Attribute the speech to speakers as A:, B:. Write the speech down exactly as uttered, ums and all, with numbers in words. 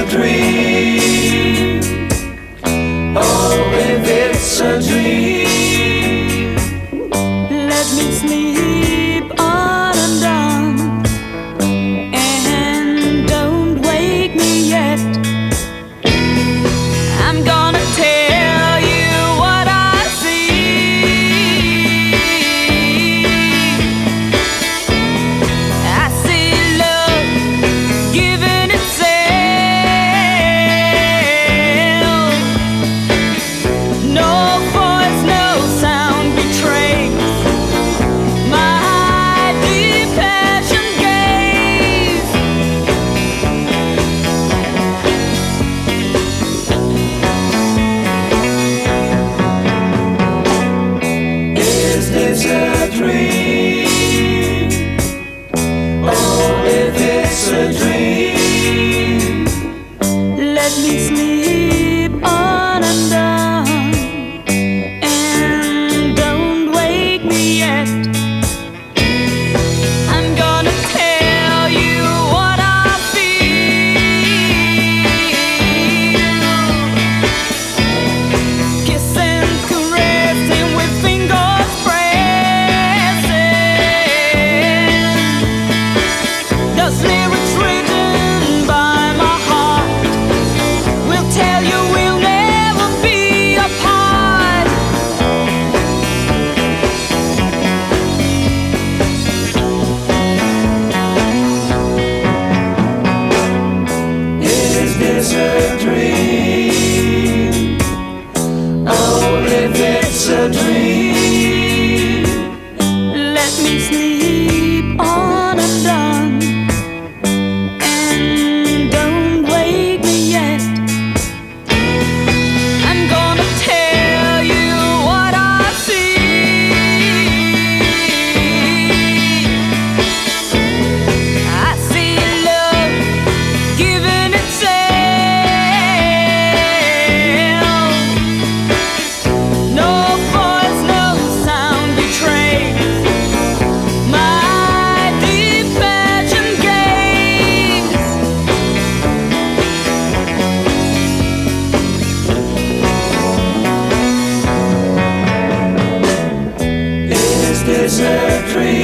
A: a dream, oh, if it's a dream,
B: let me sleep on and on, and don't wake me yet. I'm gonna tell you what I see. I see love giving itself. No voice, no sound betrays my deep passion gaze.
A: is this a dream, oh, if it's a dream,
B: Let me sleep on and on, and don't wake me yet. I'm gonna tell you what I feel. Kiss and caressing with fingers pressing. Those lyrics written by my heart will tell you we'll never be apart.
A: is this a dream, oh, if it's a dream,
B: Let me sleep on and on, and don't wake me yet. I'm gonna tell you what I see. I see love giving itself. No voice, no sound betrays my deep passion gaze.
A: is this a dream?